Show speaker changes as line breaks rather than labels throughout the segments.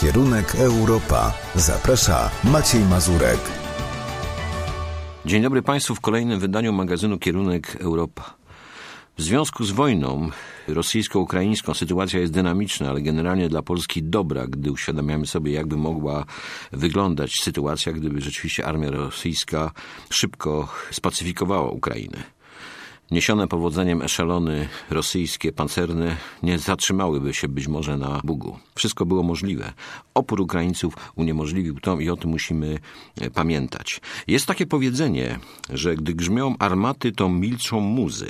Kierunek Europa. Zaprasza Maciej Mazurek.
Dzień dobry Państwu w kolejnym wydaniu magazynu Kierunek Europa. W związku z wojną rosyjsko-ukraińską sytuacja jest dynamiczna, ale generalnie dla Polski dobra, gdy uświadamiamy sobie, jakby mogła wyglądać sytuacja, gdyby rzeczywiście armia rosyjska szybko spacyfikowała Ukrainę. Niesione powodzeniem eszelony rosyjskie, pancerne nie zatrzymałyby się być może na Bugu. Wszystko było możliwe. Opór Ukraińców uniemożliwił to i o tym musimy pamiętać. Jest takie powiedzenie, że gdy grzmią armaty, to milczą muzy.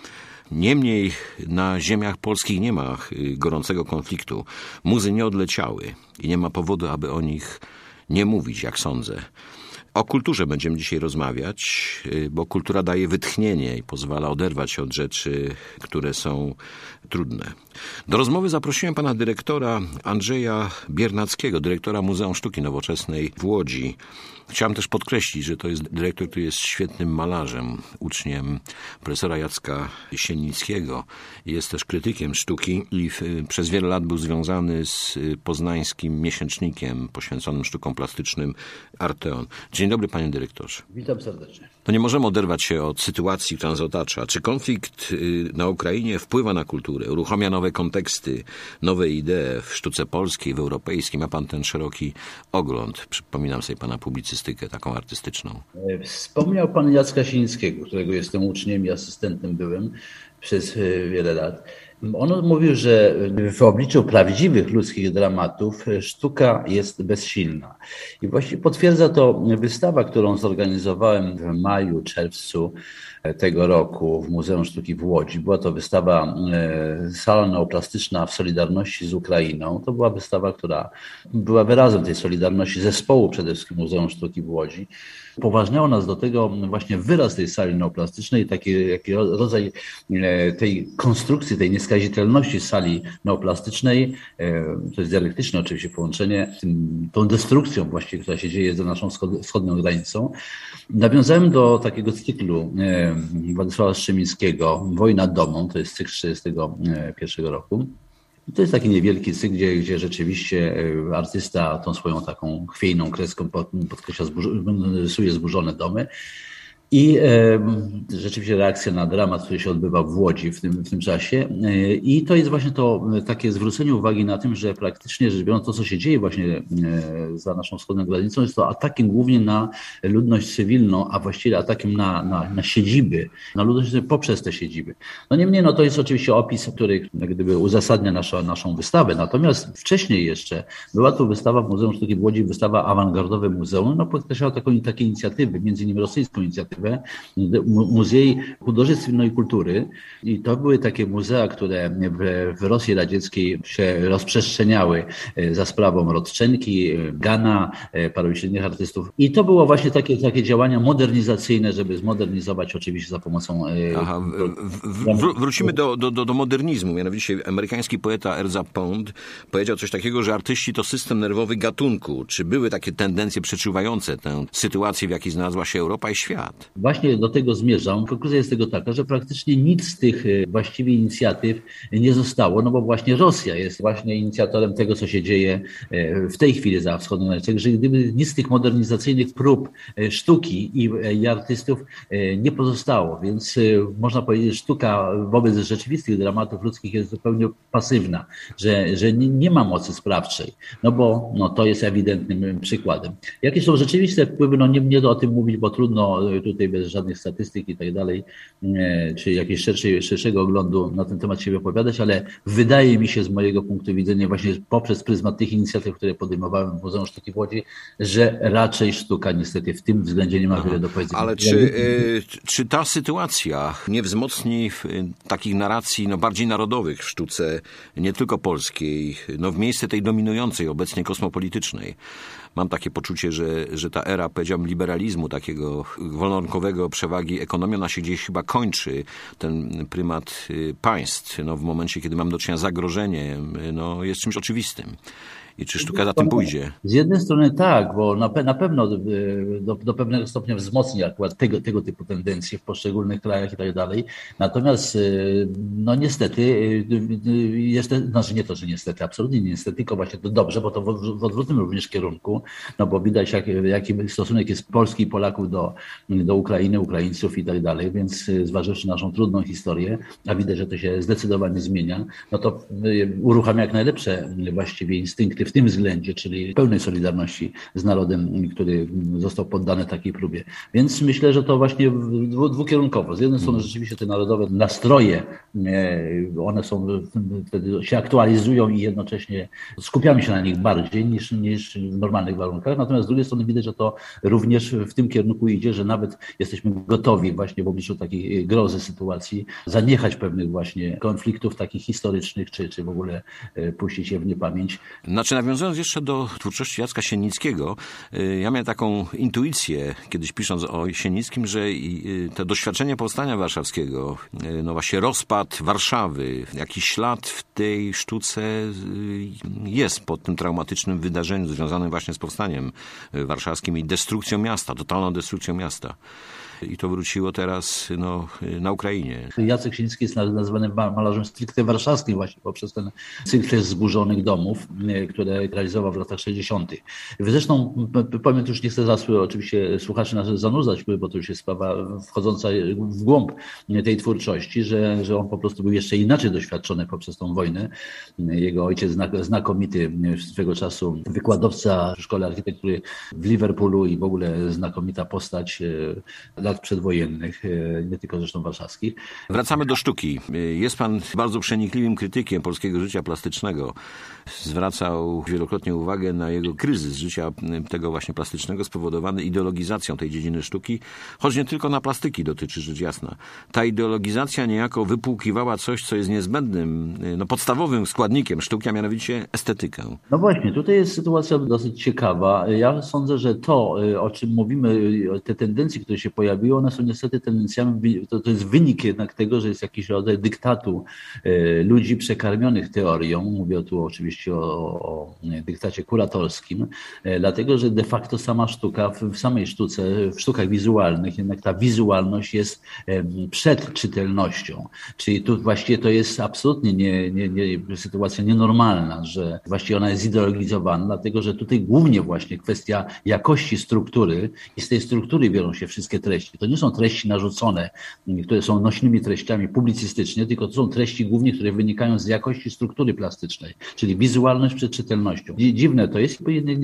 Niemniej na ziemiach polskich nie ma gorącego konfliktu. Muzy nie odleciały i nie ma powodu, aby o nich nie mówić, jak sądzę. O kulturze będziemy dzisiaj rozmawiać, bo kultura daje wytchnienie i pozwala oderwać się od rzeczy, które są trudne. Do rozmowy zaprosiłem pana dyrektora Andrzeja Biernackiego, dyrektora Muzeum Sztuki Nowoczesnej w Łodzi. Chciałem też podkreślić, że to jest dyrektor, który jest świetnym malarzem, uczniem profesora Jacka Sienickiego. Jest też krytykiem sztuki i przez wiele lat był związany z poznańskim miesięcznikiem poświęconym sztukom plastycznym Arteon. Dzień dobry, panie dyrektorze.
Witam serdecznie.
To nie możemy oderwać się od sytuacji, która nas otacza. Czy konflikt na Ukrainie wpływa na kulturę, uruchamia nowe konteksty, nowe idee w sztuce polskiej, w europejskiej? Ma pan ten szeroki ogląd. Przypominam sobie pana publicystykę taką artystyczną.
Wspomniał pan Jacka Sienickiego, którego jestem uczniem i asystentem byłem przez wiele lat. On mówił, że w obliczu prawdziwych ludzkich dramatów sztuka jest bezsilna. I właściwie potwierdza to wystawa, którą zorganizowałem w maju, czerwcu tego roku w Muzeum Sztuki w Łodzi. Była to wystawa Sala neoplastyczna w solidarności z Ukrainą. To była wystawa, która była wyrazem tej solidarności zespołu przede wszystkim Muzeum Sztuki w Łodzi. Upoważniało nas do tego właśnie wyraz tej sali neoplastycznej, taki rodzaj tej konstrukcji, tej nieskazitelności sali neoplastycznej. To jest dialektyczne oczywiście połączenie, tą destrukcją właściwie, która się dzieje za naszą wschodnią granicą. Nawiązałem do takiego cyklu Władysława Strzemińskiego, Wojna domą, to jest cykl 1941 roku. To jest taki niewielki cykl, gdzie rzeczywiście artysta tą swoją taką chwiejną kreską podkreśla, rysuje zburzone domy. I rzeczywiście reakcja na dramat, który się odbywa w Łodzi w tym czasie. I to jest właśnie to takie zwrócenie uwagi na tym, że praktycznie rzecz biorąc to, co się dzieje właśnie za naszą wschodnią granicą, jest to atakiem głównie na ludność cywilną, a właściwie atakiem na siedziby, na ludność poprzez te siedziby. No niemniej, to jest oczywiście opis, który jak gdyby uzasadnia naszą wystawę. Natomiast wcześniej jeszcze była to wystawa w Muzeum Sztuki w Łodzi, wystawa Awangardowe Muzeum, podkreślała takie inicjatywy, między innymi rosyjską inicjatywę, Muzei Hudownictwa i Kultury. I to były takie muzea, które w Rosji Radzieckiej się rozprzestrzeniały za sprawą Rodczenki, Gana, paru innych artystów. I to było właśnie takie działania modernizacyjne, żeby zmodernizować oczywiście za pomocą...
Wrócimy do modernizmu. Mianowicie amerykański poeta Ezra Pound powiedział coś takiego, że artyści to system nerwowy gatunku. Czy były takie tendencje przeczuwające tę sytuację, w jakiej znalazła się Europa i świat?
Właśnie do tego zmierzam. Konkluzja jest tego taka, że praktycznie nic z tych właściwie inicjatyw nie zostało, bo właśnie Rosja jest właśnie inicjatorem tego, co się dzieje w tej chwili za wschodnią granicą. Że gdyby nic z tych modernizacyjnych prób sztuki i artystów nie pozostało, więc można powiedzieć, że sztuka wobec rzeczywistych dramatów ludzkich jest zupełnie pasywna, że nie ma mocy sprawczej, bo to jest ewidentnym przykładem. Jakie są rzeczywiste wpływy? Nie o tym mówić, bo trudno tutaj bez żadnych statystyk i tak dalej, czy jakiegoś szerszego oglądu na ten temat się wypowiadać, ale wydaje mi się z mojego punktu widzenia właśnie poprzez pryzmat tych inicjatyw, które podejmowałem w Muzeum Sztuki w Łodzi, że raczej sztuka niestety w tym względzie nie ma wiele do powiedzenia.
Ale czy ta sytuacja nie wzmocni takich narracji bardziej narodowych w sztuce, nie tylko polskiej, w miejsce tej dominującej obecnie kosmopolitycznej? mam takie poczucie, że ta era, powiedziałbym, liberalizmu, takiego wolnorynkowego, przewagi ekonomii, ona się gdzieś chyba kończy. Ten prymat państw, w momencie, kiedy mam do czynienia z zagrożeniem, jest czymś oczywistym. I czy sztuka za tym pójdzie?
Z jednej strony tak, bo na pewno do pewnego stopnia wzmocni akurat tego typu tendencje w poszczególnych krajach i tak dalej. Natomiast niestety, znaczy nie to, że niestety, absolutnie niestety, tylko właśnie to dobrze, bo to w odwrotnym również kierunku, bo widać jaki stosunek jest Polski i Polaków do Ukrainy, Ukraińców i tak dalej, więc zważywszy naszą trudną historię, a widać, że to się zdecydowanie zmienia, to uruchamia jak najlepsze właściwie instynkty w tym względzie, czyli pełnej solidarności z narodem, który został poddany takiej próbie. Więc myślę, że to właśnie dwukierunkowo. Z jednej strony rzeczywiście te narodowe nastroje, one wtedy się aktualizują i jednocześnie skupiamy się na nich bardziej niż w normalnych warunkach. Natomiast z drugiej strony widać, że to również w tym kierunku idzie, że nawet jesteśmy gotowi właśnie w obliczu takiej grozy sytuacji zaniechać pewnych właśnie konfliktów takich historycznych, czy w ogóle puścić je w niepamięć.
Nawiązując jeszcze do twórczości Jacka Sienickiego, ja miałem taką intuicję, kiedyś pisząc o Sienickim, że to doświadczenie powstania warszawskiego, właśnie rozpad Warszawy, jakiś ślad w tej sztuce jest po tym traumatycznym wydarzeniu związanym właśnie z powstaniem warszawskim i destrukcją miasta, totalną destrukcją miasta. I to wróciło teraz na Ukrainie.
Jacek Sienicki jest nazywany malarzem stricte warszawskim właśnie poprzez ten cykl zburzonych domów, które realizował w latach 60. Zresztą powiem, już nie chcę oczywiście słuchaczy nas zanudzać, bo to już jest sprawa wchodząca w głąb tej twórczości, że on po prostu był jeszcze inaczej doświadczony poprzez tą wojnę. Jego ojciec znakomity swego czasu wykładowca w Szkole Architektury w Liverpoolu i w ogóle znakomita postać lat przedwojennych, nie tylko zresztą warszawskich.
Wracamy do sztuki. Jest pan bardzo przenikliwym krytykiem polskiego życia plastycznego. Zwracał wielokrotnie uwagę na jego kryzys życia tego właśnie plastycznego spowodowany ideologizacją tej dziedziny sztuki, choć nie tylko na plastyki dotyczy, rzecz jasna. Ta ideologizacja niejako wypłukiwała coś, co jest niezbędnym, podstawowym składnikiem sztuki, a mianowicie estetykę.
No właśnie, tutaj jest sytuacja dosyć ciekawa. Ja sądzę, że to, o czym mówimy, te tendencje, które się pojawiły, one są niestety tendencjami, to jest wynik jednak tego, że jest jakiś rodzaj dyktatu ludzi przekarmionych teorią. Mówię tu oczywiście o dyktacie kuratorskim, dlatego, że de facto sama sztuka, w samej sztuce, w sztukach wizualnych, jednak ta wizualność jest przed czytelnością. Czyli tu właściwie to jest absolutnie sytuacja nienormalna, że właściwie ona jest zideologizowana, dlatego, że tutaj głównie właśnie kwestia jakości struktury i z tej struktury biorą się wszystkie treści. To nie są treści narzucone, które są nośnymi treściami publicystycznie, tylko to są treści głównie, które wynikają z jakości struktury plastycznej, czyli wizualność przed czytelnością. Dziwne to jest,